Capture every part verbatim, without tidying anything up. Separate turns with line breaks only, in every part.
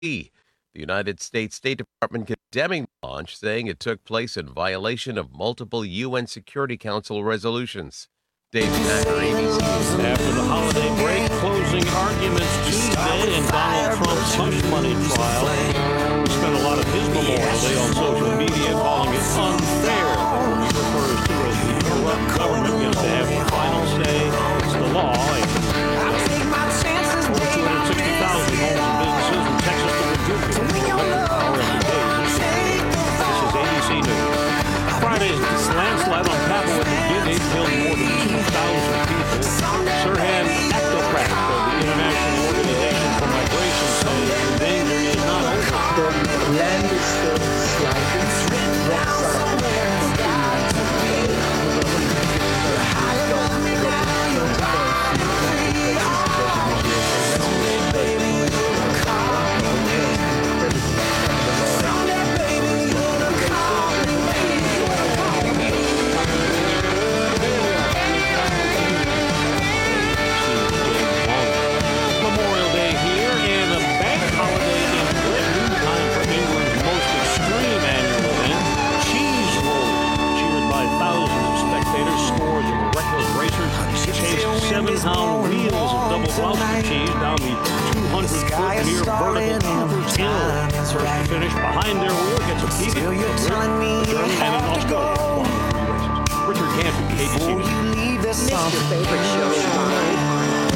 The United States State Department condemning the launch, saying it took place in violation of multiple U N Security Council resolutions. Dave Packer, A B C.
After the holiday break, closing arguments Tuesday in Donald Trump's hush money trial. He spent a lot of his Memorial Day on social media calling it unfair, which he refers to as the corrupt government gets to have the final say. It's the law. Over two hundred sixty thousand homes and businesses in Texas that were guilty of power in the days. This is A B C News. Friday's landslide on Capitol in Guinea killed more than two thousand people. Sirhan Akdokrak of the International Organization for Migration says the danger is not over.
The land is still sliding.
seven-pound wheels of double Gloucester cheese down the two hundred foot near vertical Cooper's Hill. First to finish behind their wheel gets a peek at the Germany and in Australia. Richard Canty, A B C News.
Miss your favorite show, Sean.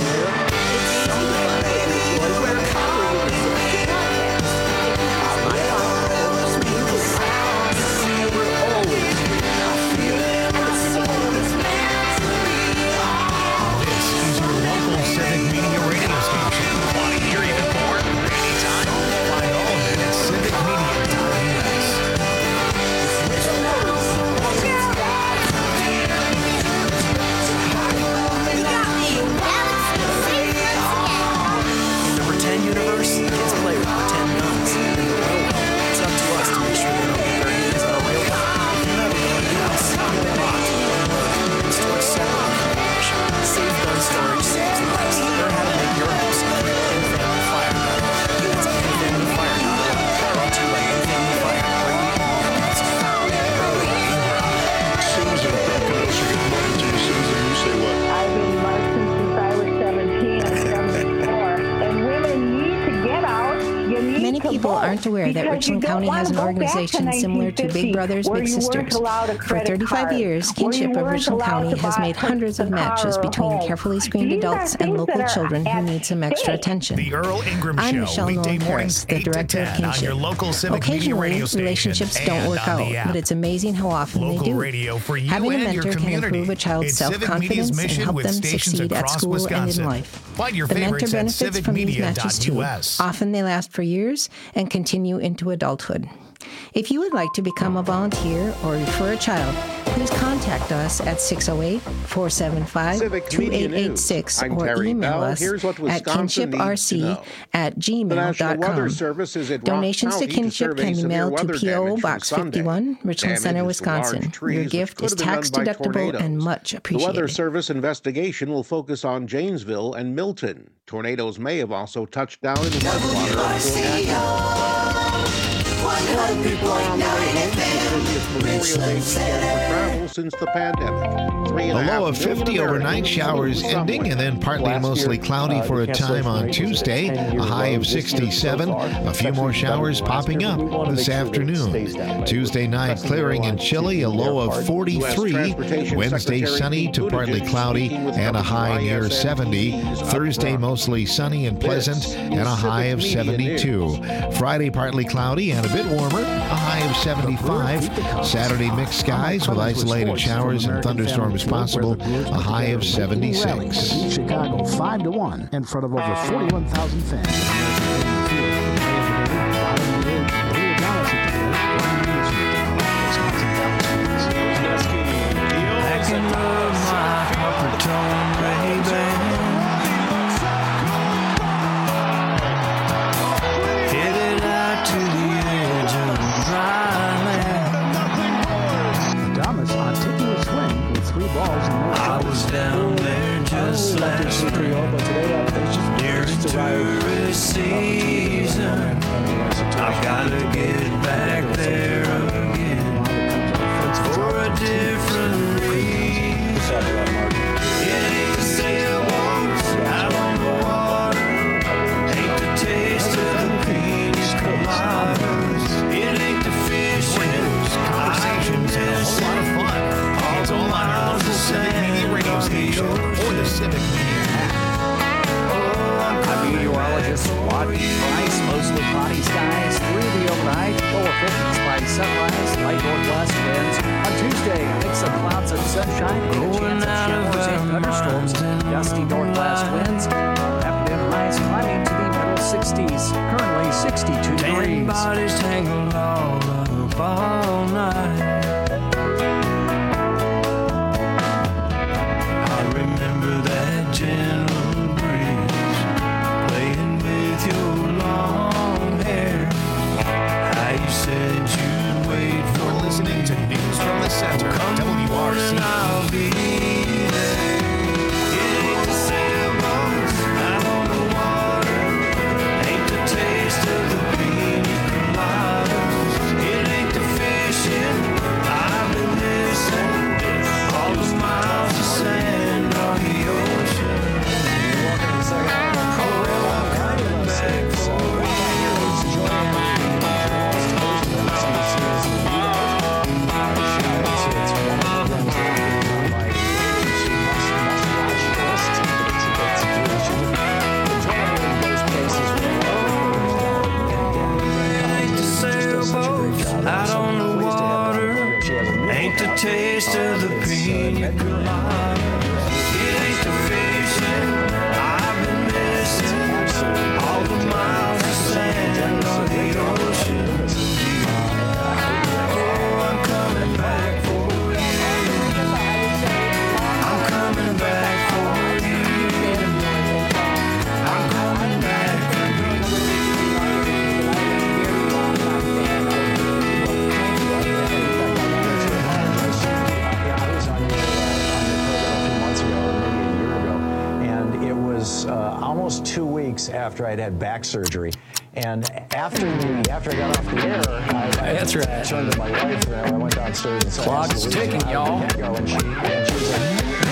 Aren't aware that Richland County has an organization similar to Big Brothers Big Sisters. For thirty-five years, Kinship of Richland County has made hundreds of matches between carefully screened adults and local children who need some extra attention.
The Earl Ingram
I'm
Show,
Michelle
weekday
Nolan
mornings
Harris, the director of Kinship. Occasionally, relationships don't work out, but it's amazing how often
Local
they do.
radio for you
Having a
and
mentor
your
can
community.
improve a child's
It's Civic
self-confidence
Media's
and
mission
help
with
them
stations
succeed at
across
school and in
Wisconsin.
life.
Find your
The mentor
favorites at
benefits from these matches too.
civicmedia.us.
Often they last for years and continue into adulthood. If you would like to become a volunteer or refer a child, please contact us at six oh eight, four seven five, two eight eight six or email us at kinship r c at gmail dot com. Donations to Kinship can be mailed to P O Box fifty-one, Richland Center, Wisconsin. Your gift is tax deductible and much appreciated.
The Weather Service investigation will focus on Janesville and Milton. Tornadoes may have also touched down in Whitewater. A lot of people are on the way home from the busiest Memorial Day weekend for travel since the pandemic. Three and a,
a low
half
of fifty
million
overnight showers ending and then partly to mostly cloudy for a time on Tuesday. A high of sixty-seven. A few more showers popping up this afternoon. Tuesday night clearing and chilly. A low of forty-three. Wednesday sunny to partly cloudy and a high near seventy. Thursday mostly sunny and pleasant and a high of seventy-two. Friday partly cloudy and a bit warmer, a high of seventy-five. Saturday mixed skies with isolated showers and thunderstorms possible, a high of seventy-six.
Chicago five to one in front of over forty-one thousand fans.
Down there just last spring, near to receive.
lower fifties by sunrise, light northwest winds. On Tuesday, a mix of clouds and sunshine, and a chance of showers and thunderstorms. Dusty northwest winds. Afternoon highs climbing to the middle sixties. Currently sixty-two degrees.
Bodies tangled all up all night. I remember that gentle breeze playing with your long hair. How you said you'd wait for
You're listening to News from the Center, W R C.
I'll be there. It ain't the sailboats out on the water, ain't the taste of the pina coladas. It ain't the fishing I've been missing, all those miles of sand on the ocean.
Welcome to the second hour of Colorado. I'm coming back for
out on the water, ain't the taste of the pina colada. It ain't the fishing I've been missing, all the miles of sand on the ocean. Oh, I'm coming back for you. I'm coming back for you. I'm coming back for you.
Uh, almost two weeks after I'd had back surgery, and after the after I got off the air, I, I
That's right.
turned to my wife and I went downstairs and said,
Clock's ticking, y'all.
And she, and she was like,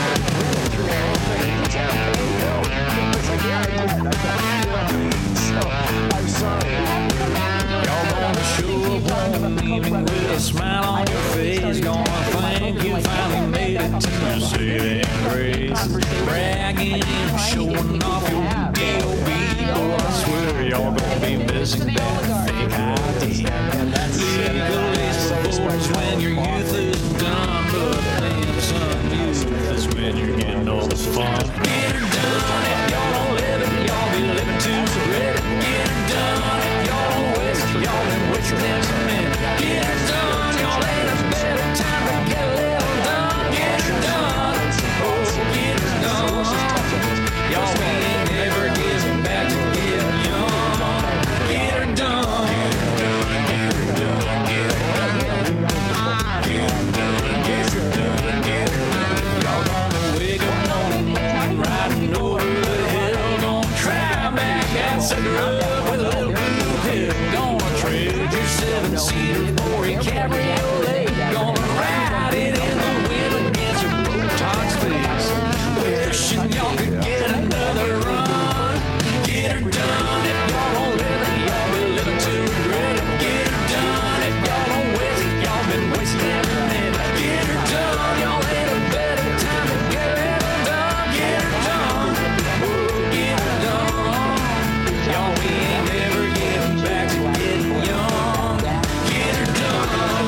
I'm sorry.
Y'all gonna show up one evening with a smile on your face, gonna thank you finally made it to the saving grace. Bragging and showing off your D O B, boy, I swear y'all gonna be missing that fake I D. Legally supposed when your youth is done, but then some youth is when you're getting all the fun. Get her done if y'all don't live it, y'all be living too ready. Get her done if y'all don't waste it, y'all been wasting them cement. Get her done, y'all ain't a better time to get a little done. Get her done, oh, get her done. Y'all ain't never giving back to getting young. Get her done. Get her done, get her done, get her done. Get her done, get her done. Y'all gonna wake up one morning riding over the hill, gonna try back and set her up with a little blue pill. Gonna trade your seven-seater for a cabriolet. Gonna ride it in the wind against your Botox face. Wishing y'all could get another run. Get her done if y'all don't live it, y'all be living too great. Get her done if y'all don't waste it, y'all been wasting every minute. Get her done, y'all ain't a better time to get it done. Get her done, oh, get her done. Y'all we ain't never getting back to getting young. Get her done.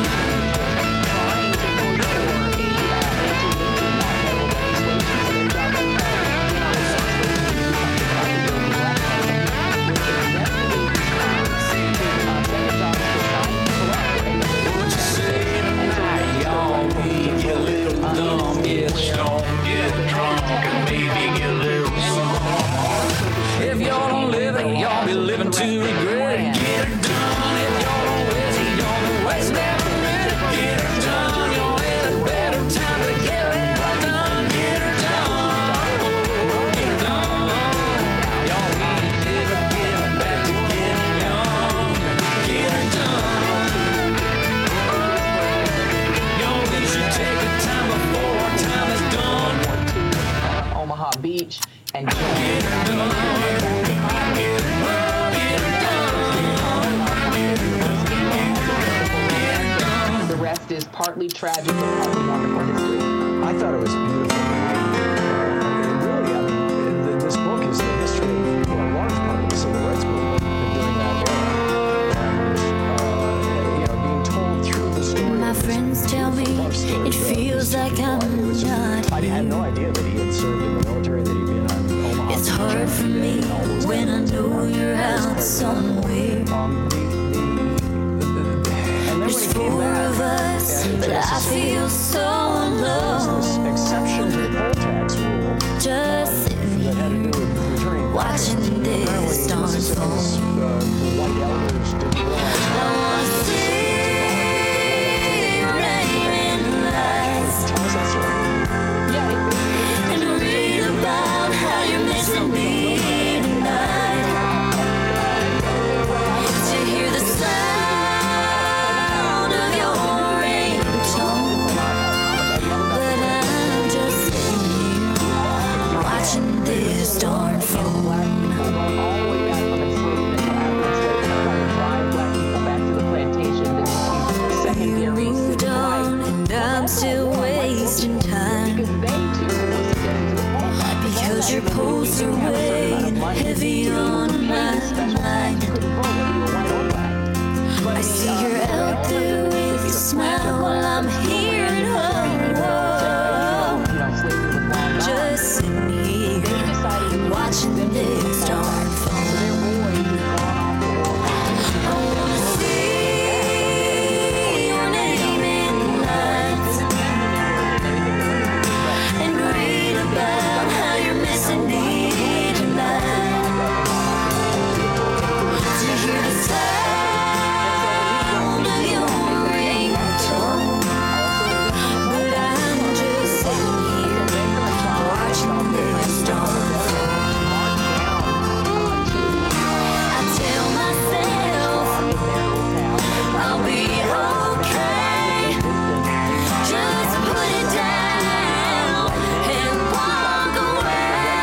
What you say tonight, y'all? We get a little dumb, get stoned, get drunk, and maybe get a little some. If y'all don't live it, y'all be living to regret it. Get her done. If y'all don't waste it, y'all been wasting every minute. Get her done. Y'all ain't a better time to get it done. Get her done. Oh, get her done. Y'all ain't never getting back to getting young. Get her done. Y'all we should take the time before our time is done.
Omaha Beach and
Get her done. Get her done.
the rest is partly tragic and partly wonderful history.
I thought it was beautiful. And really, I mean, th- this book is the history of, well, a large part of the civil rights movement during that era. And uh,
just tell me it feels like I'm not
I had no idea that he had served in the military, that he'd been on Omaha.
It's hard for me when I know you're out somewhere. There's four of us, but I feel so alone.
Exception to the poll tax rule.
Just sitting here, watching this darn phone.
White elders didn't realize.
I wanna see your name in lights and read about how you're missing me tonight. To hear the sound of your ringtone, but I'm just sitting here watching this darn phone. I'm still wasting time because your posts are weighing heavy on my mind. I see you're out there with your smile while I'm here at home, just sitting here watching this darn phone. I wanna see your name in lights and read about how you're missing me tonight. To hear the sound of your ringtone, but I'm just sitting here watching this darn phone. I tell myself I'll be okay. Just put it down and walk away.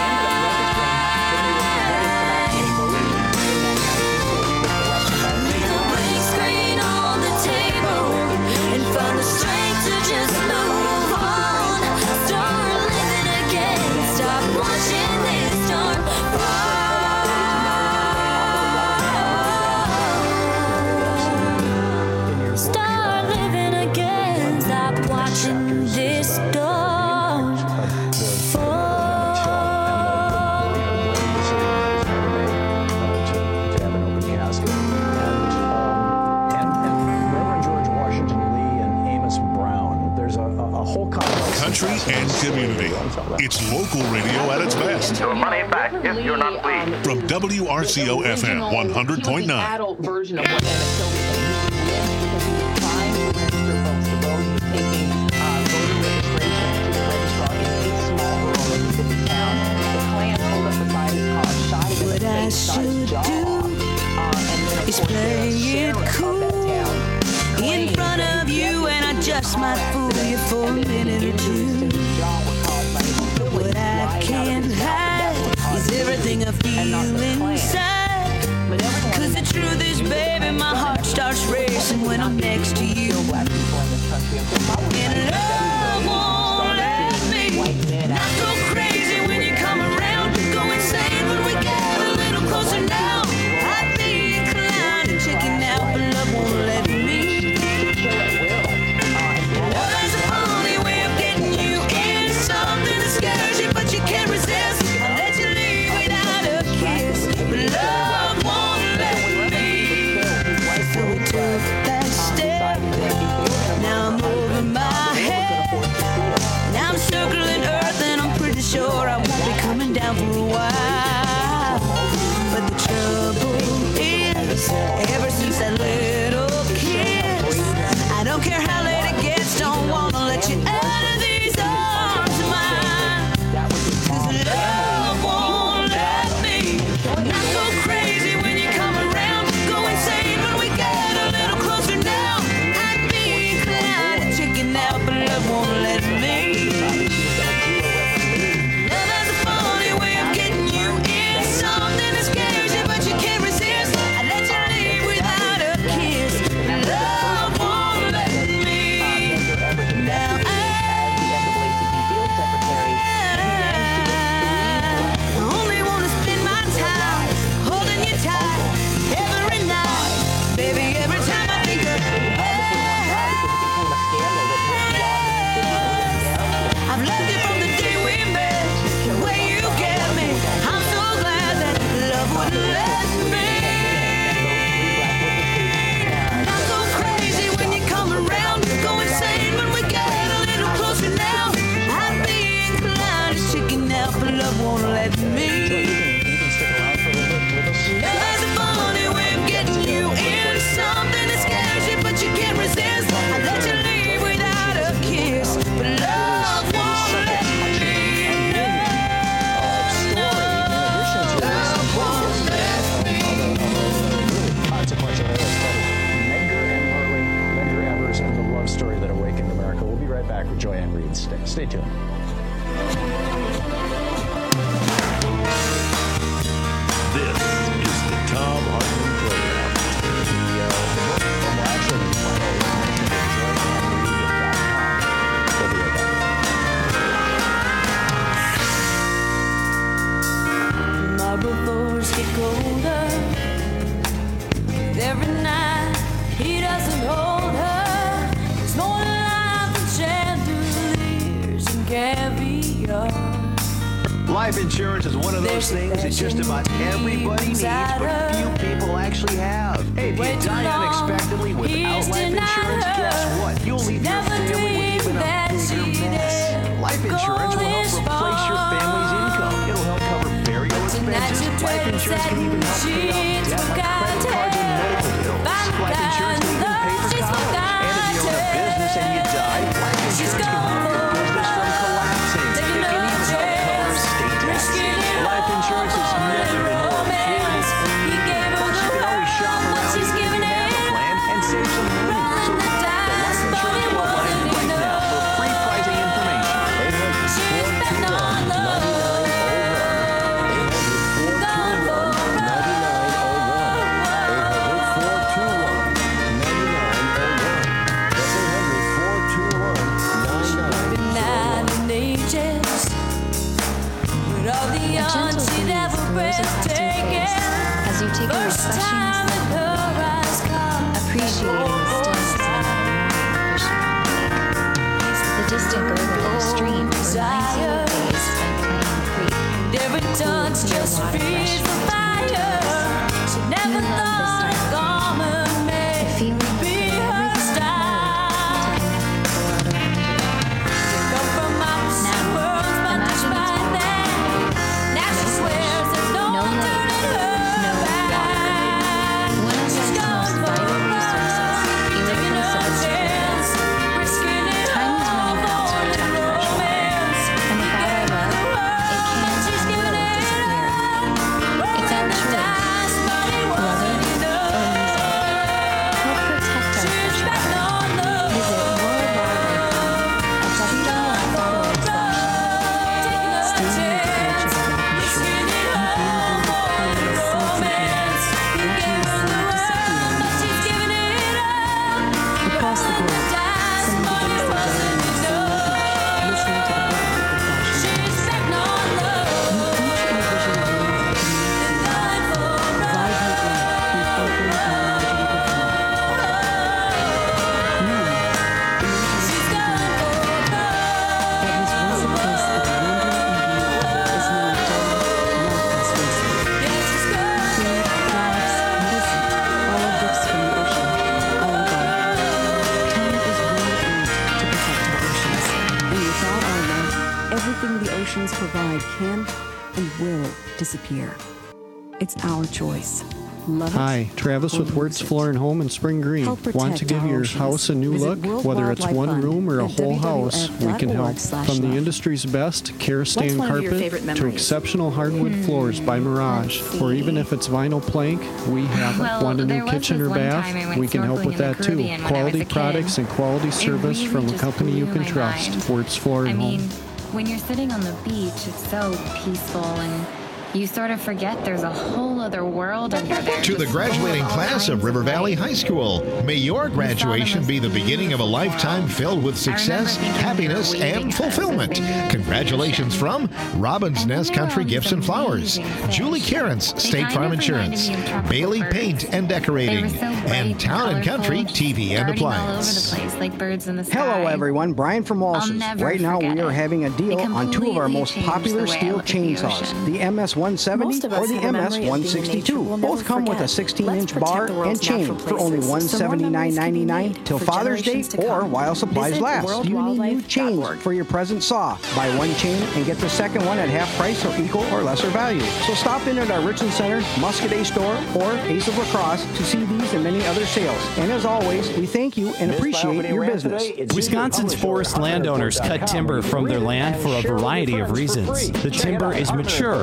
Leave the blank screen on the table and find the strength to just move on. Start living again. Stop watching this darn phone. Start living again. Stop watching this darn phone.
To have an open casket. And, um, and, and Reverend George Washington Lee and Amos Brown, there's a, a, a whole complex.
Country and community. It's local radio at its best.
Your money back if you're not pleased.
From W R C O F M one hundred point nine.
Adult version of what Emmett Till because he was trying to register folks to vote. He was taking uh, voter registration to the registrar in a small rural Mississippi town. The Klan pulled up beside his car, shot him in the face, shot his jaw. Uh, and then, of
Is
course,
play
the
it
sheriff of
cool
that town
in
claimed
front
that
of
the
you, and I just might fool you for a
and then
minute
the
or
injuries to
two.
his jaw were caused by his ability
What
to
I
fly out of
can't
his mouth, and
hide
that's what caused
is
the
everything I
injuries, and not
feel
the Klan.
inside.
But everyone
Cause
in
the
that
truth
community
is,
knew that
baby, my
Trump
heart
had
starts racing when I'm next to you.
kill black people in this country. And so probably
And
like
love won't let me
white men
not
out
go crazy when you come around. Go insane when we get a little closer now. I'd be inclined to chicken out, but love won't let me.
kill at will. Uh, and so
Love has a funny way of getting you in something that scares you, but you can't resist. I'll let you leave without a kiss, but love won't let me. So we took that step. Now I'm over
Stay tuned.
This is the Tom Hartman Program.
Marble floors get colder. Every night he doesn't hold her. It's more life than chandeliers and caviar.
Life insurance is one of those things that just about everybody needs, but few people actually have. Hey, if you die unexpectedly without life insurance, guess what? You'll leave your family with even a bigger mess. Life insurance will help replace your family's income. It'll help cover burial expenses. Life insurance can even help pay off debt on credit cards and medical bills. Life insurance can even pay for college. And if you own a business and you die, life insurance can help your business from collapsing. It can even help cover estate taxes. Life insurance has never been more affordable. Plus, you can always shop around even if you have a plan and save some money. So call the Life Insurance Hotline right now for free pricing information. eight hundred, four two one, nine nine zero one. eight hundred, four two one, nine nine zero one. That's eight hundred, four two one, nine nine zero one.
Ages, but all the
A gentle
young she
breeze
never
blows across your face as you take a
First
refreshing
time
sip,
in her eyes come
appreciating the stillness of the The distant gurgle of a stream reminds you of days spent playing creek.
every touch just feeds the fire. She never
You love the
thought a
start
garment
the
may
feeling of
be
putting
her
everything
style.
to connect the world around you.
Come from opposite
Now,
worlds, but
imagine it's
despite
all
that, now she swears there's no,
No
turning
land,
her
no water.
back.
One of
She's
life's
gone
most
for
vital
a
resources,
ride, taking her
irreplaceable
chance, risking it
Time is
all
running out to
for
protect our
romance.
And without our love, it can
She's
and
giving
will
it
disappear.
up,
It's our
rolling the
choice,
dice, but it
love
wasn't
it or lose
enough.
it. Help protect our
She's
special
back
art.
on the
Visit world wide at w w w dot org slash stay with the culture of life insurance. Across the globe, some of the days that day in the same beach, listening to the rhythm of the flashing waves. You each envision a wonderful community, vibrant life with open and knowledgeable people. Now, imagine a that was once a place of wonder and beauty is now dull, lifeless wasteland. Food, flowers, medicine, all gifts from the ocean, all gone. Time is really earned to protect our oceans. And without our love, everything the oceans provide can and will disappear. It's our choice. Love it.
Hi, Travis with Words Floor and Home in Spring Green.
Help
Want to
protect
give
our
your
oceans.
house a new
Visit
look?
World
Whether it's
Wildlife
one
Fund
room or a
at
whole house, we can help.
w w w dot org slash
From the
love.
industry's best Kerastane
one of your
carpet
favorite
to
memories?
exceptional hardwood
Hmm,
floors by Mirage.
let's
Or
see.
even if it's vinyl plank, we have it.
Well,
Want a
there
new
was
kitchen
this
or
one
bath?
time I went
We can help
snorkeling
with
in the
that too.
Caribbean when I was
Quality
a kid.
products and quality
It
service
really
from a
just
company you
blew
can
my
trust.
mind.
Words Floor
I
and
mean,
Home.
when you're sitting on the beach, it's so peaceful and you sort of forget there's a whole other world under there.
To the
just
graduating
full of all
class of
kinds
River Valley High School, may your graduation be the beginning of a lifetime filled with success, happiness, and fulfillment. Congratulations from Robin's Nest Country Gifts and Flowers, Julie Cairns, State Farm Insurance, Bailey Paint and Decorating, and Town and Country T V and
darting all over the
Appliance.
place like birds in the sky.
Hello, everyone. Brian from Walsh's.
never
Right now, we
forget
are
it.
having a deal
It
on two of our
completely
most
changed
popular
the way I
steel
look at the
chainsaws,
ocean.
the M S one seventy
Most of us
or the
have a
M S
memory of
one
being in nature
sixty-two.
we'll
Both
never
come with a
forget.
sixteen
Let's
inch
protect
bar
the
and
world's
chain
natural
for only
places
one
so more
seventy-nine
memories can be
ninety-nine
made
till
for
Father's Day
generations to
or
come.
while supplies
Visit
last.
world
Do you need new
wildlife dot
chains
org.
for your present saw? Buy one chain and get the second one at half price or equal or lesser value. So stop in at our Richland Center, Muscadet store, or Ace of Lacrosse to see these and many other sales. And as always, we thank you and appreciate your business.
Wisconsin's forest landowners cut timber from their land for a variety of reasons. The timber is mature. Some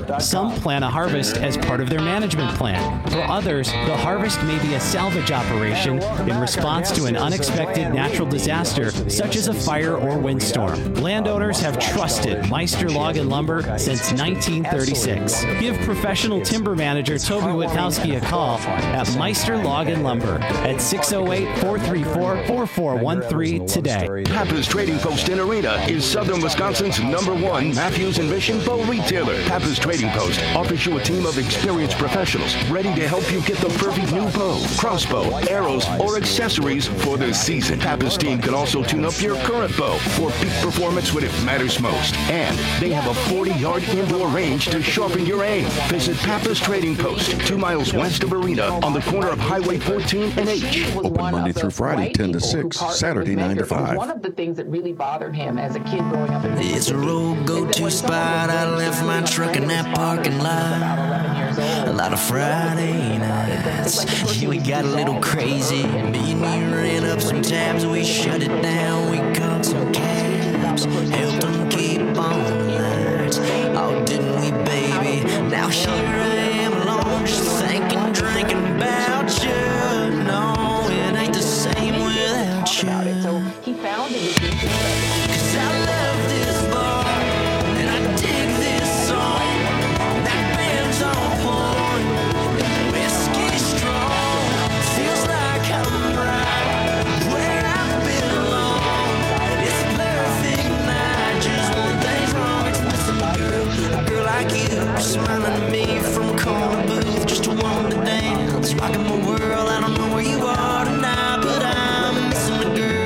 don't plan a harvest as part of their management plan. For others, the harvest may be a salvage operation in response to an unexpected natural disaster, such as a fire or windstorm. Landowners have trusted Meister Log and Lumber since nineteen thirty-six. Give professional timber manager Toby Witkowski a call at Meister Log and Lumber at six oh eight, four three four, four four one three today.
Pappas Trading Post in Arena is Southern Wisconsin's number one Matthews and Mission bow retailer. Pappas Trading Post offers you a team of experienced professionals ready to help you get the perfect new bow, crossbow, arrows, or accessories for the season. Pappas team can also tune up your current bow for peak performance when it matters most. And they have a forty-yard indoor range to sharpen your aim. Visit Pappas Trading Post, two miles west of Arena on the corner of Highway fourteen and H.
Open Monday through Friday, ten to six, Saturday, nine to five.
One of the things that really bothered him as a kid growing up in the
It's a road go-to spot. I left my truck in that parking lot. A lot of Friday nights. We got a little crazy. Me and you ran up some tabs. We shut it down. We caught some cabs. Helped them keep on the lights. Oh, didn't we, baby? Now here I am alone, just thinking, drinking about you. No, it ain't the same without you.
So he found it was interesting.
Cause I love this bar, and I dig this song. That band's on point, and whiskey strong. Feels like I'm right where I belong. It's a perfect night, just one thing's wrong. It's missing a girl, a girl like you, smiling at me from a corner booth, just a woman to dance, rocking my world. I don't know where you are tonight, but I'm missing a girl.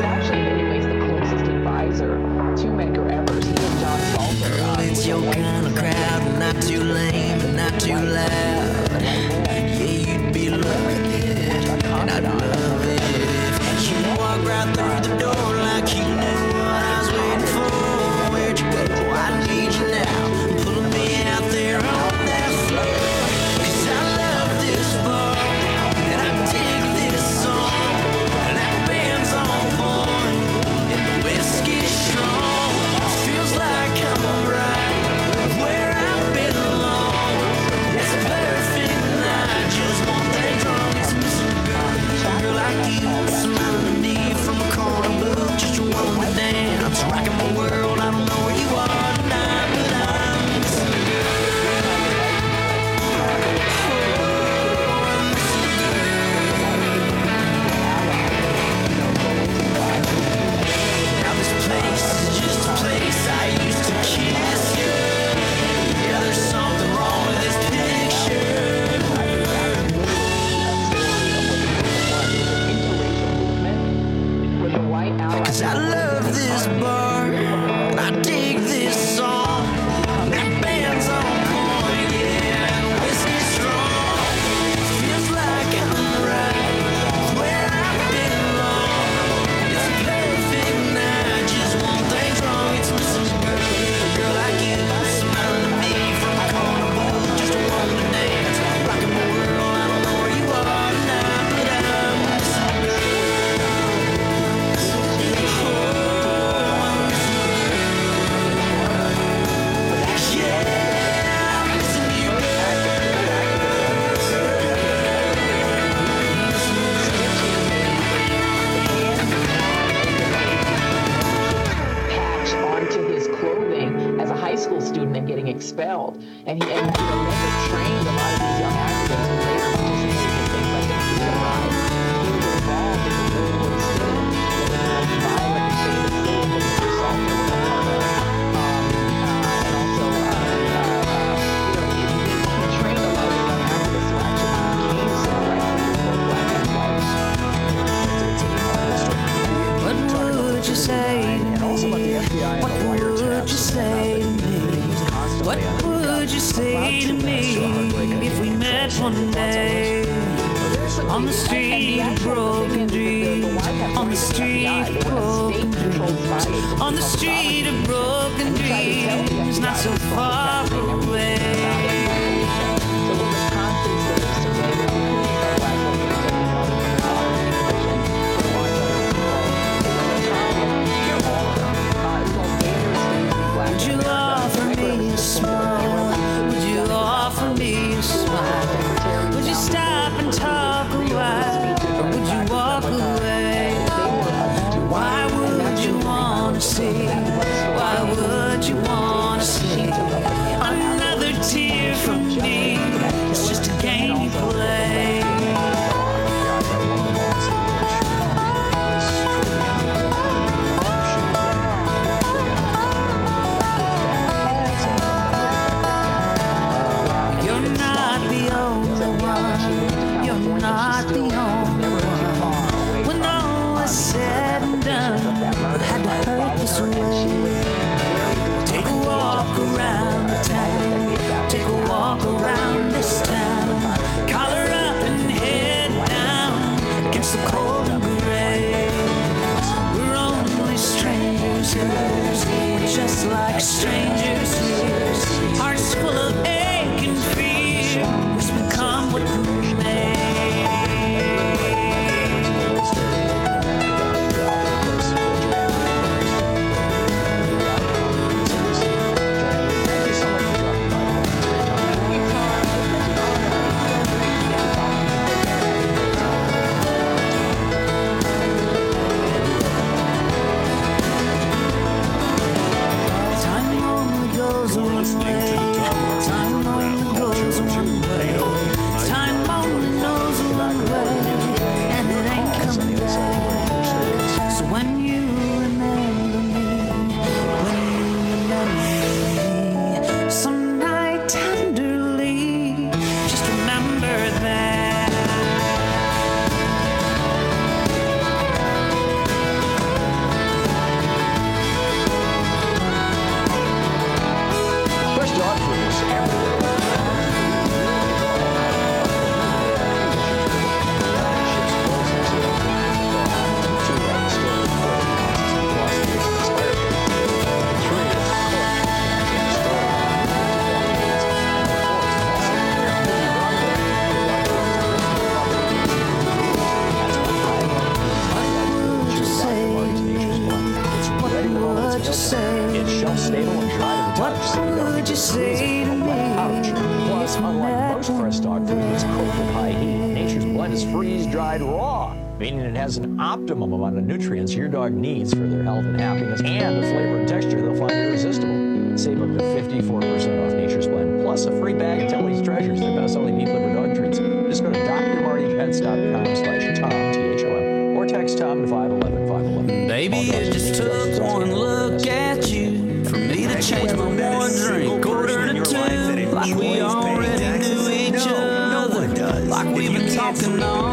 To Medgar Evers, he and John Salter.
Girl, it's your kind of crowd, not too lame and not too loud. Yeah, you'd be loving it, and I'd love it if you walk right through the door like you knew what I was waiting for. Where'd you go? I need you now. Pulling me out there on that floor. 'Cause I love this bar, and I dig this song. And that band's on point, and the whiskey's strong. Feels like I'm right where I belong. It's a perfect night, just one thing wrong. It's missing a girl, a girl like you, smiling at me from a corner booth, just a woman to dance, rocking my world. I don't know where you are tonight, but I'm missing a girl. Now this place is just a place I used to kiss you. Yeah, there's something wrong with this picture. Cause I love this bar, I dig this song. That band's on point, yeah, and whiskey's strong. Feels like I'm right where I belong. It's a perfect night, just one thing's wrong. It's missing a girl, a girl like you, smiling at me from a corner booth, just a woman to dance, rocking my world. I don't know where you are tonight, but I'm missing a girl.
Patch onto his clothing as a high school student and getting expelled. And he, and, you know, never trained a lot of these young activists who later participated in things like the Freedom Ride. He was involved in the Millwood City, the most violent and famous city that Mister Salter was a part of. Um, uh, and also, uh, uh, uh, you know, he, he, he trained a lot of young activists who actually became civil rights leaders, both black and white.
What would you say? What would you say to me? What would you say to me if we met one day on the street of broken dreams? On the street of broken dreams. On the street of broken dreams, not so far away. Would you offer me a smile? Would you
pass away. Take a walk around the town. Take a walk around this town. Collar up and head down against the cold and gray. We're only strangers here, just like strangers here. Hearts full of ache and fear. Wish we come with the may.
An optimum amount of nutrients your dog needs for their health and happiness, and the flavor and texture they'll find irresistible. Save up to fifty-four percent off Nature's Blend, plus a free bag of Tilly's Treasures, the best-selling beef liver dog treats. Just go to d r marty pets dot com slash Tom, T H O M, or text Tom to five one one, five one one.
Baby, it just took one look at you for me to change my one drink quarter to two, like we already knew each other, like we've been talking all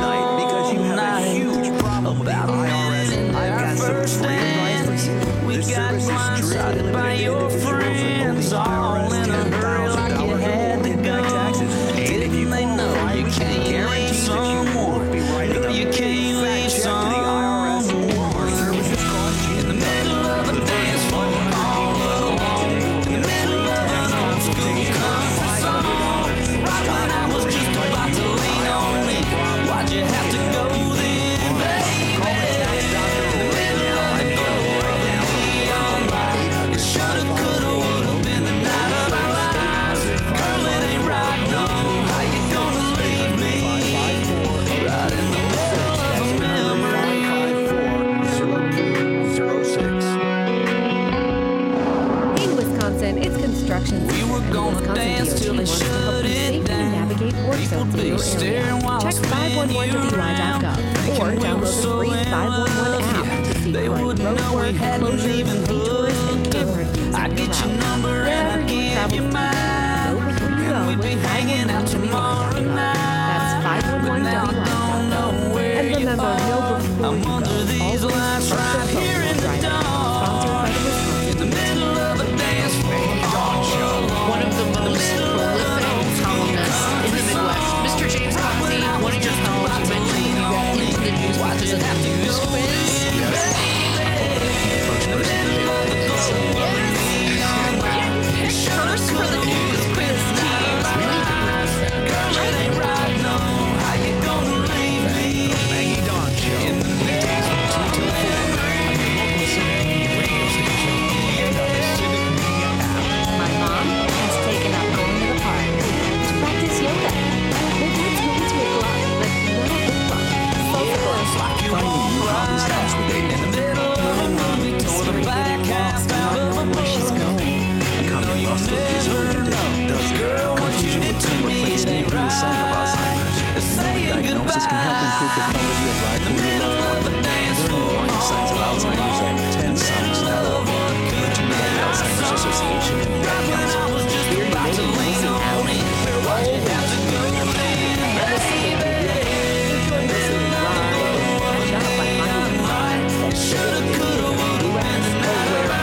night. About I've got first dance. We got blindsided by your friends, all in a hurry like you had to go. Didn't they know you can't leave someone? No, you can't leave someone in the middle of a dance floor, all alone, in the middle of an old school country song. Right when I was just about to lean on me, why'd you have to go then, baby?
We were gonna dance till they shut it down. Navigate work zones in your area. Check five one one W I dot gov or download the free five one one app to see current road work, closures, detours, and camera views on your route. Wherever you travel, know before you go with hanging out tomorrow night. That's five one one W I dot gov. And remember, know before you go. All these right here in the dark. Sponsored by the Wisconsin.
In the middle of a dance floor.
One of the most prolific columnists in the Midwest, Mister James Coffey, one of your colleagues mentioned you got into the news because of the news quiz. First for the news quiz team. Girl, it ain't right, no. How you gonna leave me? Maggie Dawn Show. In the days from two till four on your local city radio station and on the Civic Media app.
My mom has taken up going to the park to practice yoga. My dad's going to a club, but not a big one. Both girls like you all right in the middle of a movie toward the back half out of a where she's going. You know you never know. Girl, what you did to me, it ain't right. Saying goodbye. In the middle of a dance floor. Warning signs of Alzheimer's and ten signs now. Emerging by the Alzheimer's Association and Grand Council. Here you may be missing out. Why'd you have to go there, baby? Shoulda, coulda, woulda, been the night.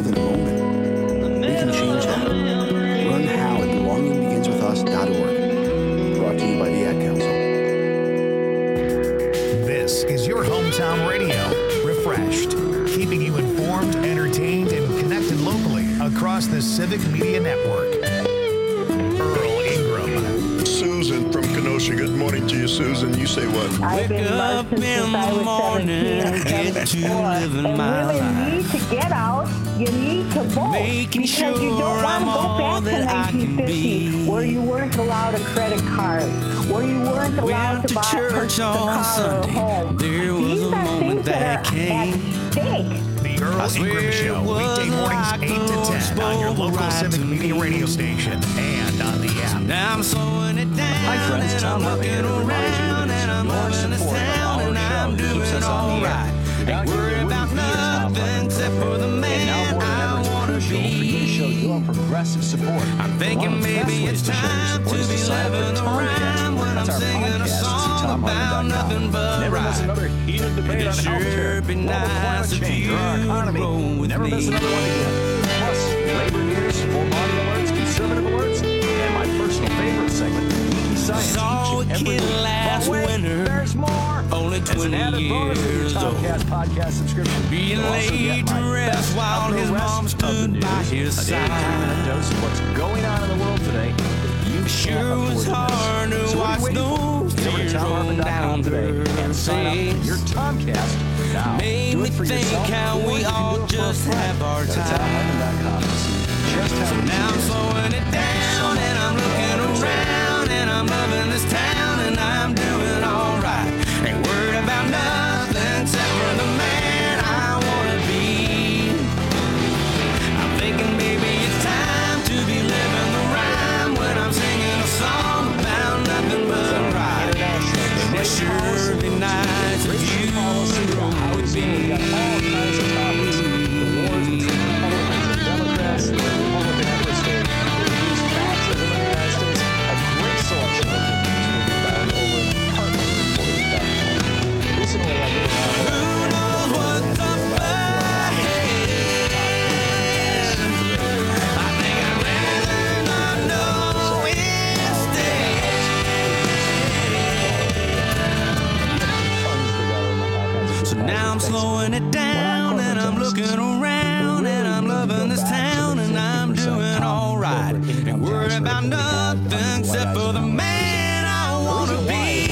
with enrollment. We can change that. Learn how at belonging begins with us dot org. Brought to you by the Ad Council.
This is your hometown radio, refreshed, keeping you informed, entertained, and connected locally across the Civic Media Network. Earl Ingram.
Susan from Kenosha. Good morning to you, Susan. You say what?
I've been Muslim since I was seventeen and seventy-four. And women need to get out. You need to vote because you don't want to go back to nineteen fifty where you weren't allowed a credit card, where you weren't allowed to buy purchase a car or a home.
There was a moment that came.
The Earl Ingram Show, weekday mornings eight to ten on your local Civic Media radio station and on the app.
Now I'm slowing it down.
Hi friends,
and I'm
Tom
looking around and I'm loving this town and I'm doing all right. Ain't worried about nothing except for the man I wanna be.
Show your progressive support.
I'm thinking maybe it's time to be living around when I'm singing a song about nothing but
Never miss another heated debate on healthcare,
be nice if you
our economy.
roll with
Never
me.
miss another one again. Plus, labor news, full body alerts, conservative alerts, and my personal favorite segment, Geeky Science.
Saw a
each and every
kid
week.
last
But wait,
winter,
there's more.
only
As an
twenty
added bonus with your
years old.
Tomcast podcast subscription,
Being
you'll also
laid
get
to
my
rest
best
while
of the
his
rest
mom
of
stood
the
by
news.
his
A daily three-minute
side.
dose of what's going on in the world today. You
Sure
can't
was
afford
hard
this.
to
So what are
watch
you waiting
those
for? Go to
tears
tom
roll
hartman dot com
down
today
her
and sign up
face.
for your Tomcast now.
Made
Do
me
it for
think
yourself,
how
or
we
you can
all
do it for a
just
friend.
have our
Go to tom hartman dot com to see just how
So
easy
now
it
I'm
is.
slowing it down and I'm looking around and I'm loving this town and I'm doing alright. Ain't worried about nothing except for the man I wanna be. I'm thinking maybe it's time to be living the rhyme when I'm singing a song about nothing but right. And it sure be nice if you roll with me.
All kinds of topics. The wars between Republicans and Democrats, the Republican effort state to reduce taxes in the United States. A great selection of news will be found over at partner reporting dot com. Recently, I've been
Who knows what's up ahead? I think I'd rather not know instead. So now I'm slowing it down and I'm looking around and I'm loving this town and I'm doing alright. Ain't worried about nothing except for the man I wanna be.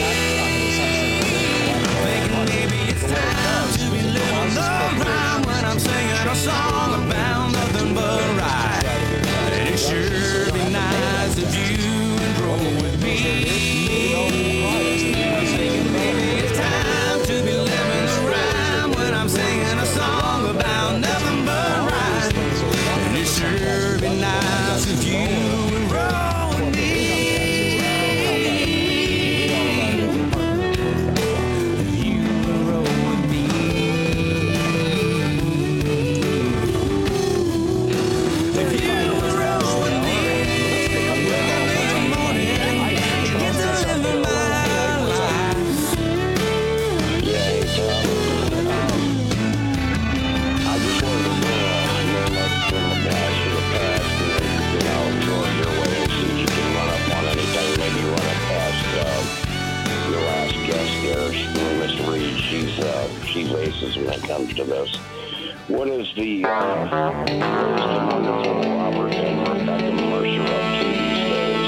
Thinking maybe it's time to be living the rhyme when I'm singing a song about nothing but right. And it sure be nice if you would roll with me. Thinking maybe it's time to be living the rhyme when I'm singing a song about nothing but right. And it sure be nice if you would roll with me.
She races when it comes to this. What is the uh, what is the wonderful Robert and Rebecca Mercer up to these days?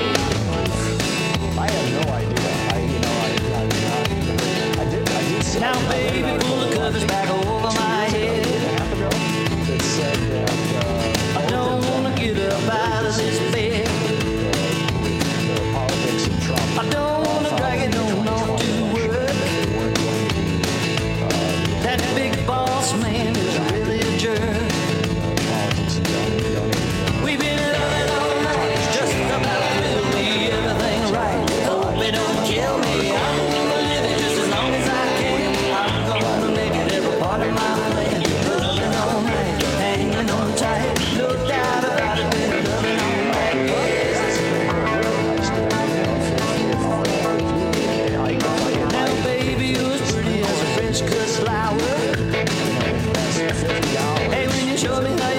I have no idea. I, you know, I, I, I, I did, I did say.
Now, baby, pull the covers back over my head.
That said that uh,
I don't wanna get up out of this bed.
the politics of Trump.
I don't wanna drag it on on to work. That big boss man is really a jerk. We've been loving all night, just about really everything right. Hope it don't kill me. I'm gonna live it just as long as I can. I'm gonna make it every part of my plan. Loving all night, hanging on tight, no doubt about it. Been loving all night. Now, baby, you was pretty as a French cut flower. Hey, when you show me how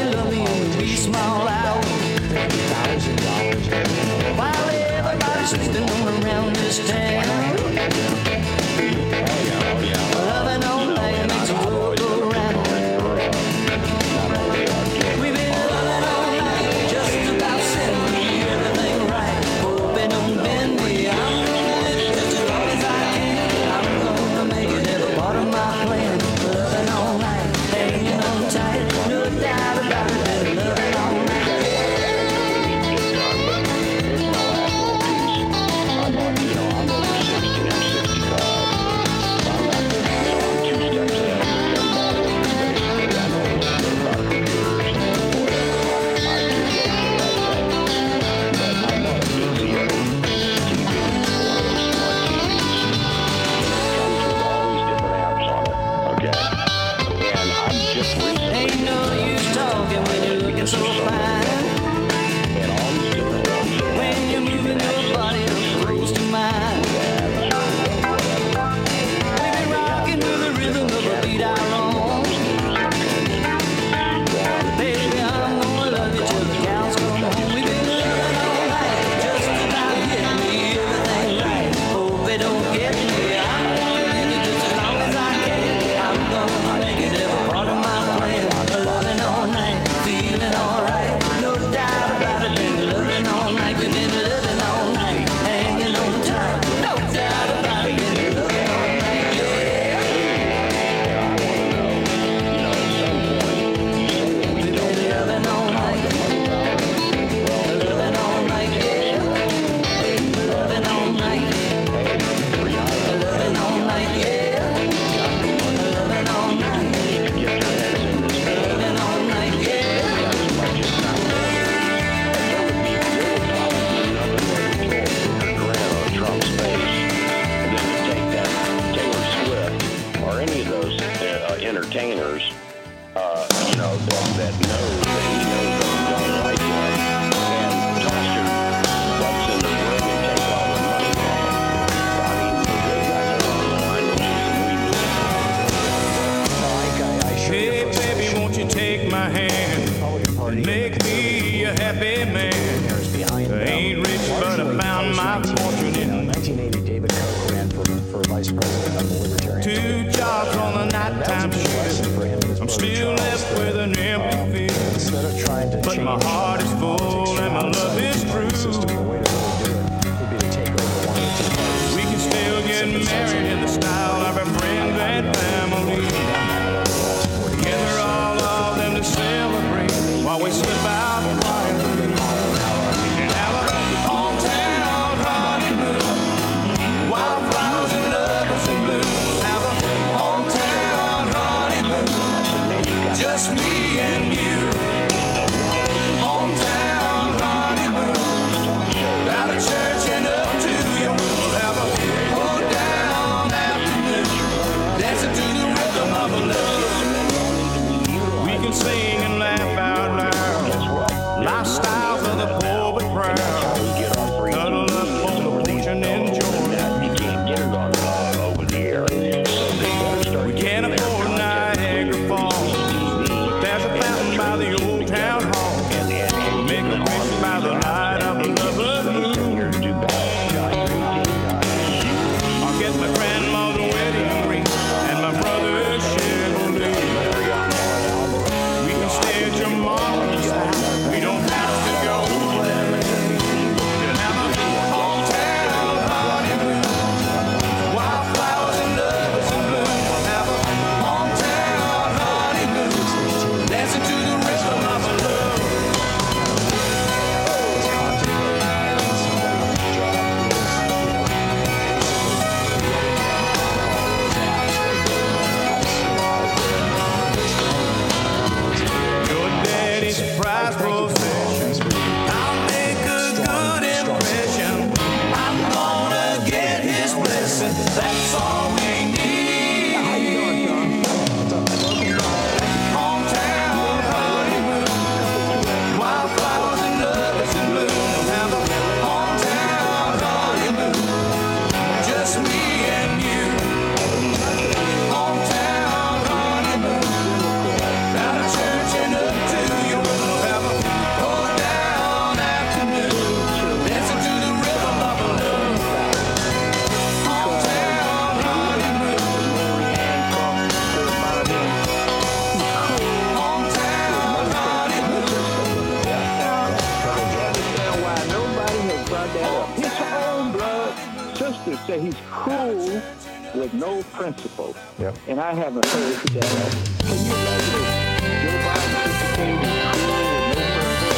feeling so fine. When you're moving your body close to mine. We've been rocking to the rhythm of a beat our own. Baby, I'm gonna love you till the cows come home. We've been living all night, just about getting me everything right. Hope they don't get me. I'm gonna live it just as long as I can. I'm gonna make it every part of my plan. Loving all night, feeling alright. No doubt about it, been loving all night. We've been living all night, hanging on tight. No doubt about it, been loving all night. Yeah. We've been loving all night. Loving all night, yeah. Loving all night. Loving all night, yeah. Loving all night. Loving all night, yeah.
Trump's face, and then to take that Taylor Swift or any of those uh, entertainers, uh, you know, that, that knows that he knows that he don't like him, and toss your butts in the ring and take all the money from them. I mean, they got their own line, which is we
Hey, baby, won't you take my hand and make me a happy man? I ain't rich, but I found my fortune in
nineteen eighty, David Koch ran for, for vice president of the Libertarian
two jobs on the nighttime shift. I'm still left with an empty feel.
Instead of trying to
But
change
my heart is full and my love is true.
system, the way to really do it would be to take over one of the two parties.
We can still get married in the style of our friends and family. Together, all of them to celebrate while we slip out quietly. And have a hometown honeymoon. Wildflowers and lovers and blue. Have a hometown honeymoon. Just me and you. Hometown honeymoon. Out of church and up to you. We'll have a hold down afternoon. Dancing to the rhythm of a love. We can sing and laugh out loud. Lifestyles of the poor but proud. Cuddle up on the porch and enjoy.
You can't get it on uh, over the air. So they better start
We can't
getting
afford Niagara Falls, but there's a fountain by the old town hall. Make a wish by the light of a lover's moon. I'll get my grandmother's wedding ring and my brother's Chevrolet. We can stay at your mama's house. We don't have to go to L A. We'll have a hometown honeymoon. Wildflowers and lovers and blue. Have a hometown honeymoon. Dancing to the rhythm of a love. Your daddy's a prize possession. I'll make a good impression. I'm gonna get his blessing. That's all we need. Hometown honeymoon. Wildflowers and lovers and blue. Have a hometown honeymoon. Just me and you. Hometown honeymoon. Out of church and up to you. We'll have a hold down afternoon. Dancing to the rhythm of a love. Hometown honeymoon. Hometown honeymoon.
understand why nobody has brought that up. His own blood sisters say he's cruel with no principle.
Yep.
And I haven't heard that. Can you imagine if Joe Biden sister came he's cruel with no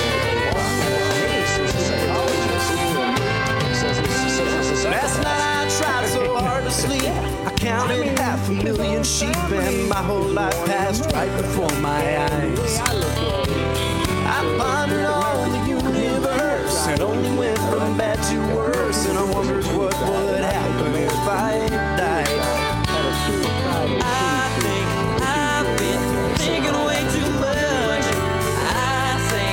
principle?
Last night I tried so hard to sleep. I counted half a million sheep, and my whole life passed right before my eyes. I pondered on the universe and only went from bad to worse, and I wondered what would happen if I died. I think I've been thinking way too much. I think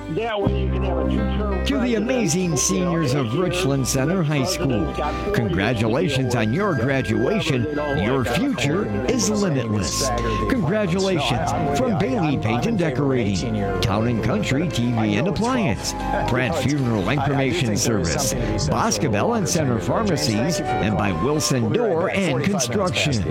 Yeah, well, you can have a two-term
To the amazing seniors of Richland Center High School, congratulations on your graduation. Your future is limitless. Congratulations from Bailey Paint and Decorating, Town and Country T V and Appliance, Pratt Funeral and Cremation Service, Boscobel and Center Pharmacies, and by Wilson Door and Construction.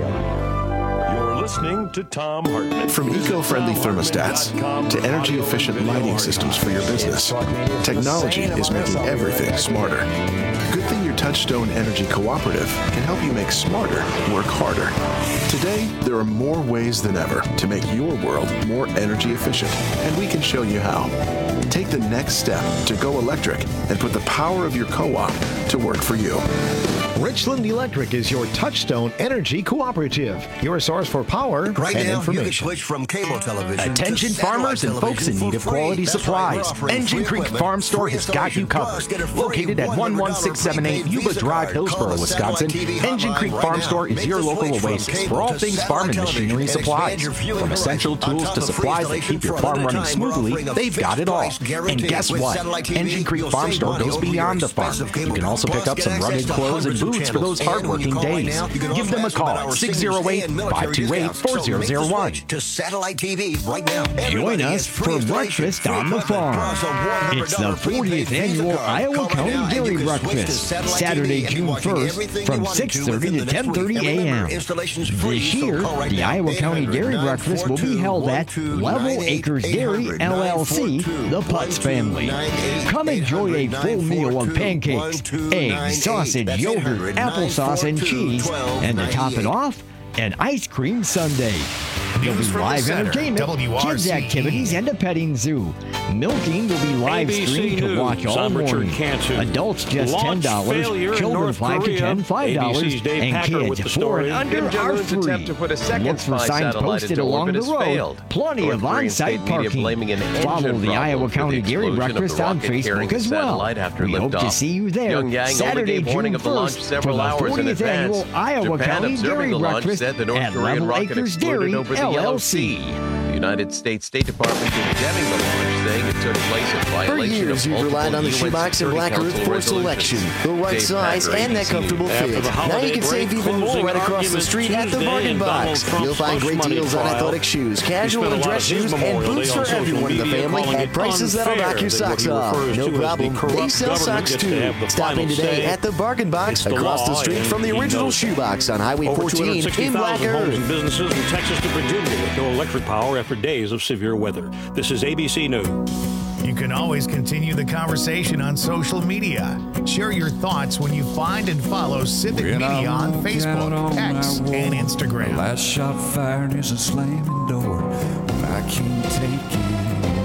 Listening to Tom Hartman.
From eco-friendly thermostats to energy-efficient lighting systems for your business, technology is making everything smarter. Good thing your Touchstone Energy Cooperative can help you make smarter work harder. Today, there are more ways than ever to make your world more energy efficient, and we can show you how. Take the next step to go electric and put the power of your co-op to work for you.
Richland Electric is your Touchstone Energy Cooperative, your source for power
right
and
now,
information.
you can switch from cable television
Attention
to
farmers and folks in need of quality supplies. Engine Creek Farm Store has got you covered. Located at one one six seven eight Yuba Drive, Hillsboro, Wisconsin, Engine Creek Farm Store is your local oasis for all things farm and machinery supplies. From essential tools to supplies that keep your farm running smoothly, they've got it all. And guess what? Engine Creek Farm Store goes beyond the farm. You can also pick up some rugged clothes and boots for those hard-working days. Give them a call at six oh eight, five two eight, four oh oh one.
To satellite T V right now.
Join us for breakfast on the farm. It's the fortieth annual Iowa County Dairy Breakfast, Saturday, June first, from six thirty to ten thirty a.m. This year, the Iowa County Dairy Breakfast will be held at Level Acres Dairy, L L C, the Putz family. Come enjoy a full meal of pancakes, eggs, sausage, yogurt, applesauce, and cheese, and to top it off, an ice cream sundae. There'll be live entertainment, kids' activities, and a petting zoo. Milking will be live streamed to watch all morning. Adults just ten dollars, children five to ten, five dollars, and kids four and under are free. Look for signs posted along the road. Plenty of on-site parking. Follow the Iowa County Dairy Breakfast on Facebook as well. We hope to see you there Saturday, June first, for the fortieth annual Iowa County Dairy Breakfast at Level Acres Dairy, L L C.
The United States State Department condemning the launch, saying it took place in violation
For years,
of
you've relied on the shoebox and Black Earth for selection, the right size, and that comfortable fit. Now you can save even more right across the street at the Bargain Box. You'll find great deals on athletic shoes, casual and dress shoes, and boots for everyone in the family at prices that'll knock your socks off. No problem, they sell socks too. Stop in today at the Bargain Box across the street from the original shoebox on Highway fourteen in Black Earth.
Businesses from Texas to Virginia with no electric power after days of severe weather. This is A B C News.
You can always continue the conversation on social media. Share your thoughts when you find and follow Civic
When
Media
I
on
walk
Facebook,
out on
X,
my
and
wall,
Instagram.
The last shot fired is a slamming door. I can't take it.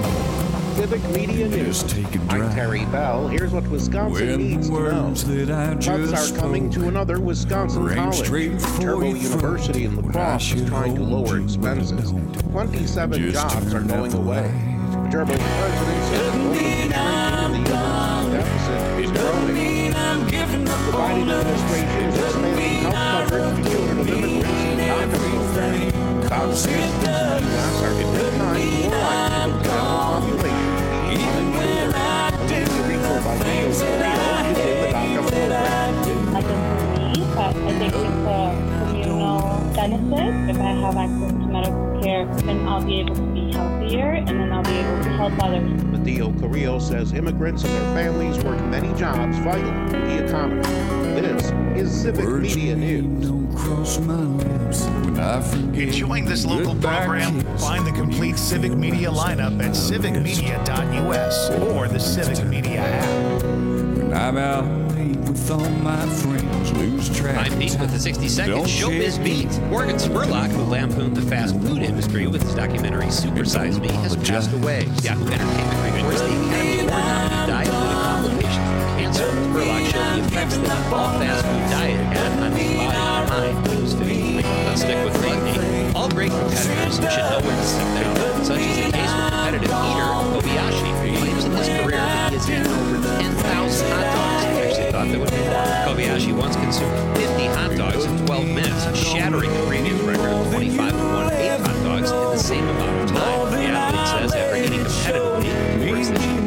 Civic Media News. I'm Terry Bell. Here's what Wisconsin
When
needs to know.
words that I
Bucks
just
are coming to another Wisconsin
Ring
college.
straight for
Turbo
you
University in La
when I
Crosse
should
is trying to
hold
lower
you,
expenses. twenty-seven
Just
jobs are
turn
going
up the
away. Turbo's president says the open guarantee of the university's deficit is growing. The Biden administration is expanding health coverage for children of immigrants in DACA program. About six in the U S are fifty times more likely than the general population. Uninsured. Olivia Rico by Leo Carrillo is in the DACA program.
I can believe that I think it's a communal benefit. If I have access to medical care, then I'll be able to be healthier, and then I'll be able to help others.
Mateo Carrillo says immigrants and their families work many jobs vital to the economy. This is Civic Media News.
Enjoying this local program? Find the complete Civic Media lineup at civic media dot U S or the Civic Media app.
When I'm out late with all my friends, lose track.
I'm Pete with the sixty second Showbiz Beat. Morgan Spurlock, who lampooned the fast food industry with his documentary Supersize Me, has passed away. Yahoo Entertainment reports the Academy Award nominee died due to complications from cancer. Spurlock showed the effects that the all fast food diet had on his body and mind when he was fifty-three. Let's stick with me. All great competitors should know when to step down, such is the case with competitive eater Kobayashi, who claims in his career that he has eaten over ten thousand hot dogs. I actually thought there would be more. Kobayashi once consumed fifty hot dogs in twelve minutes, shattering the previous record of twenty-five to one-eighth hot dogs in the same amount of time. The athlete says after eating competitively, he works that she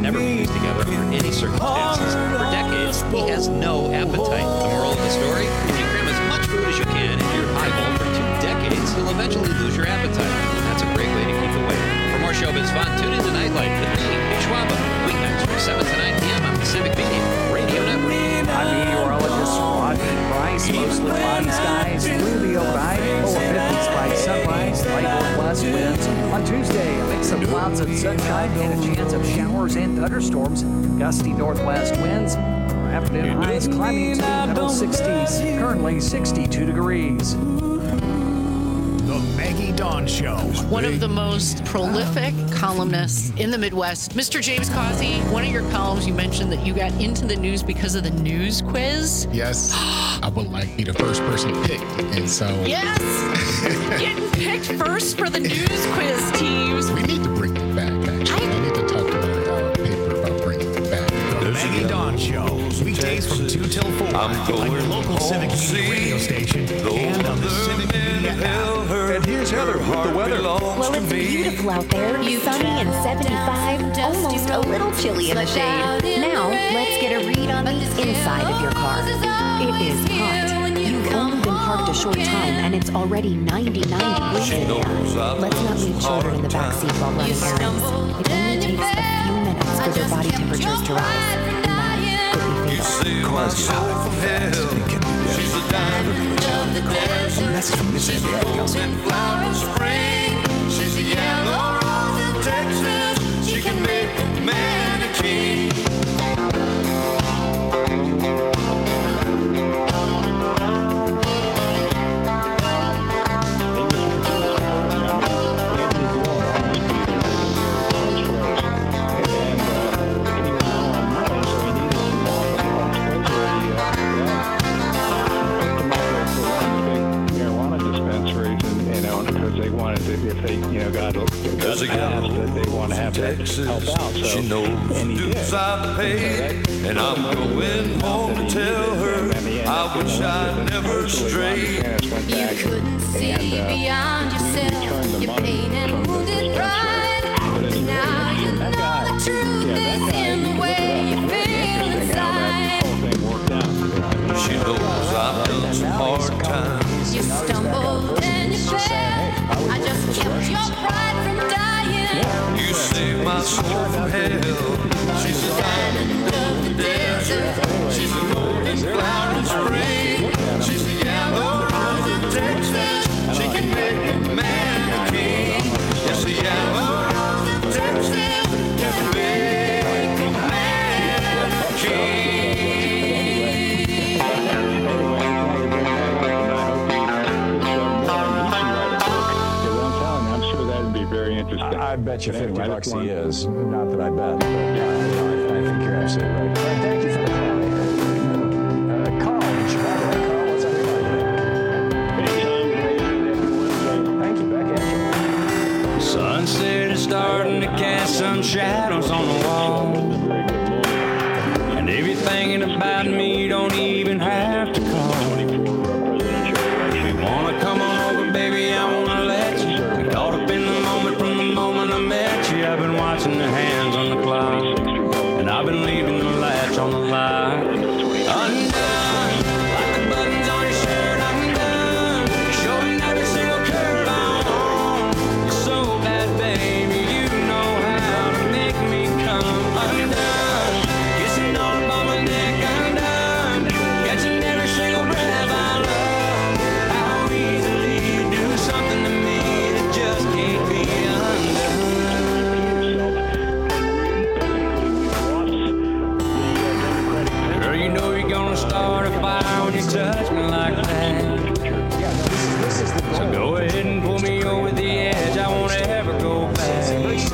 Nice, mostly cloudy skies through the overnight. Lower fifties by sunrise, light northwest winds. On Tuesday, a mix of clouds and sunshine and a chance of showers and thunderstorms. Gusty northwest winds. Our afternoon highs climbing to the middle sixties. Currently sixty-two degrees.
The Maggie Dawn Show.
One of the most prolific columnists in the Midwest, Mister James Causey. One of your columns, you mentioned that you got into the news because of the news quiz.
Yes, I would like to be the first person picked, and so
yes, getting picked first for the news quiz teams.
We need to bring it back. Actually, I, I need to talk to my uh, paper about bringing it back.
The Maggie Dawn Show, weekdays from two till four on your local Civic Media radio station and on the Civic Media app.
And here's Heather with the weather.
Well, it's beautiful out there, sunny and seventy-five, almost a little chilly in the shade. Now, let's get a read on the inside of your car. It is hot. You've only been parked a short time, and it's already ninety-nine degrees in there. Let's not leave children in the back seat while running errands. It only takes a few minutes for their body temperatures to rise, and that could be fatal.
Cars get hot from fast. It can be deadly. A message from Missus
She's a yellow rose in Texas. She can make a man a king.
If they, you know, got
There's a gal
that they want to have to help out. So,
she knows the dues I paid, and I'm going home to tell her I wish I'd never strayed. You couldn't see beyond yourself, your pain and wounded pride. Now you know the truth is in the way you feel inside. She knows I've done some hard times. You stumbled and you fell. I just kept your pride from dying. You saved my soul from hell. She's a diamond of the desert. She's a golden cloud in spring. She's a yellow rose in Texas. She can make a man a king. Yes, a yellow rose in Texas can make a man a king.
I bet you fifty bucks he is. Not that I bet, but yeah, I, I think you're absolutely right. Fred, thank you for the call. Uh, Carl in Chicago. Hey, Carl, what's on your mind? Thank you, Becky.
Sunset is starting to cast some shadows on the wall, and everything about me don't even have to call. If you wanna come on over, baby, I wanna let you. Get caught up in the moment from the moment I met you. I've been watching the hands on the clock, and I've been leaving the latch on the lock. Undone, like the buttons on your shirt, I'm done. Showing every single curve I'm on. You're so bad, baby, you know how to make me come undone. Kissing all up on my neck, I'm done. Catching every single breath I love. How easily you do something to me that just can't be undone. Girl, you know you're gonna start a fire when you touch me like that. So go ahead and pull me over the edge. I won't ever go back.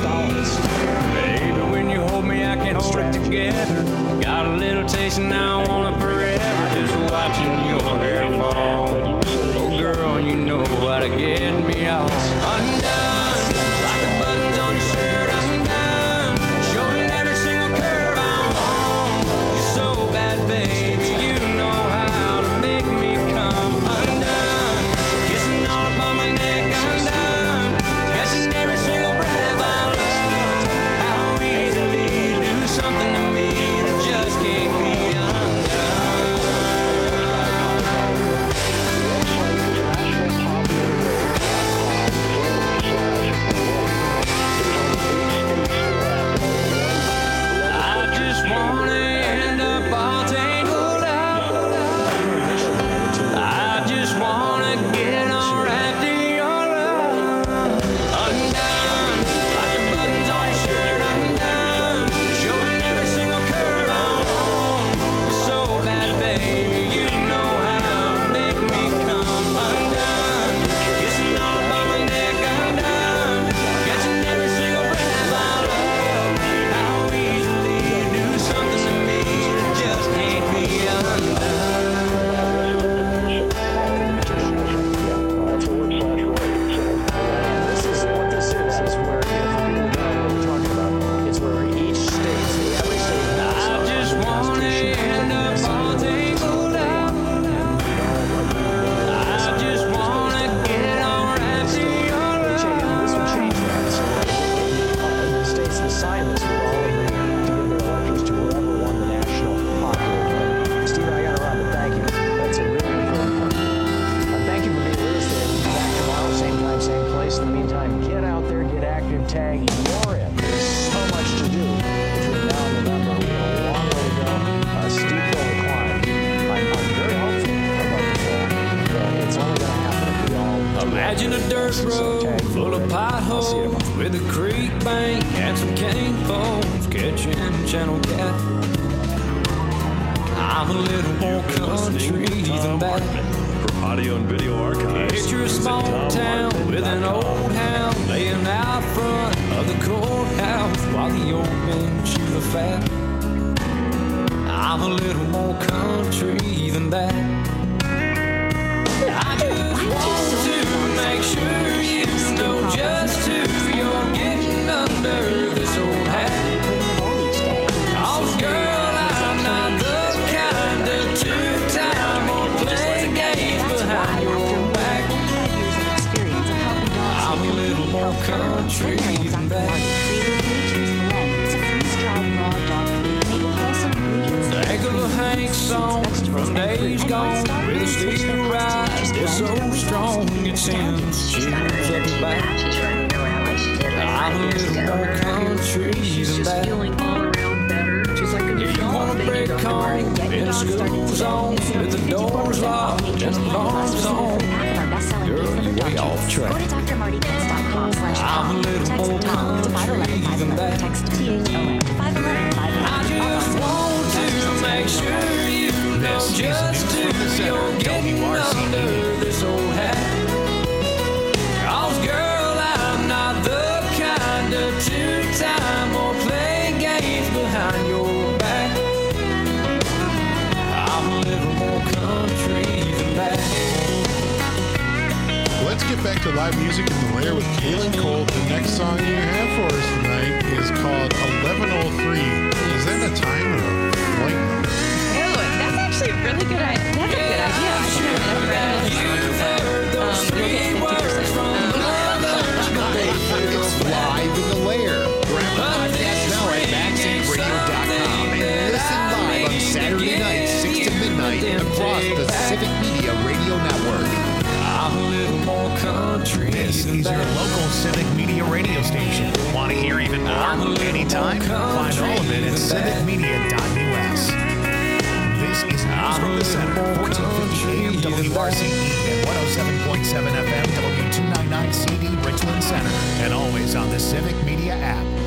Baby, when you hold me, I can hold it together. Got a little taste and now I want it forever. Just watching your hair fall. Oh, girl, you know how to get me off. Undone, like the buttons on your shirt, I'm done. Showing every single curve I'm on. You're so bad, baby, you know how to make me come undone. Kissing all up on my neck, I'm done. Catching every single breath I love. How easily you do something to me that just can't be undone.
tag you're in. There's so much to do between now and November. We have a long way to go, a steep hill to climb. I'm, I'm very hopeful about the fall, but it's only going to happen if we all
Imagine a dirt road full of potholes with a creek bank and some cane poles catching channel cat. I'm a little more country than that.
For audio and video archives.
Picture a small town with an old hound laying out front of the courthouse while the old men chew the fat. I'm a little more country than that. I just want to make sure you know just who you're getting under this old hat. Oh, girl, I'm not the kind of two-time or play games behind your back. I'm a little more country than that. Think of a Hank song from days gone with a steel rise that's so strong it sends chills up the back. I'm a little more country than that. If you want to break home in a school zone with the doors locked and the alarms on, girl, you're way off track. I'm a little more country than that. I just want to make sure you know just who you're getting under this old hat. 'Cause girl, I'm not the kind of two-time or play games behind your back. I'm a little more country than that.
Let's get back to live music in the lair with Kaylin Cole. The next song you have for us tonight is called eleven oh three. Is that a time or a flight number?
Oh, that's actually a really good idea. That's a good idea. I should have never read it.
It's live in the lair. Grab the podcast now at max inc radio dot com and listen live on Saturday nights, six to midnight, across the Civic Media Radio Network.
I'm a little more country.
This is your local Civic Media radio station. Want to hear even more? Anytime? Find all of it at civic media dot u s. This is News from the Center, fourteen fifty A M W R C E and one oh seven point seven F M W two ninety-nine C D Richland Center, and always on the Civic Media app.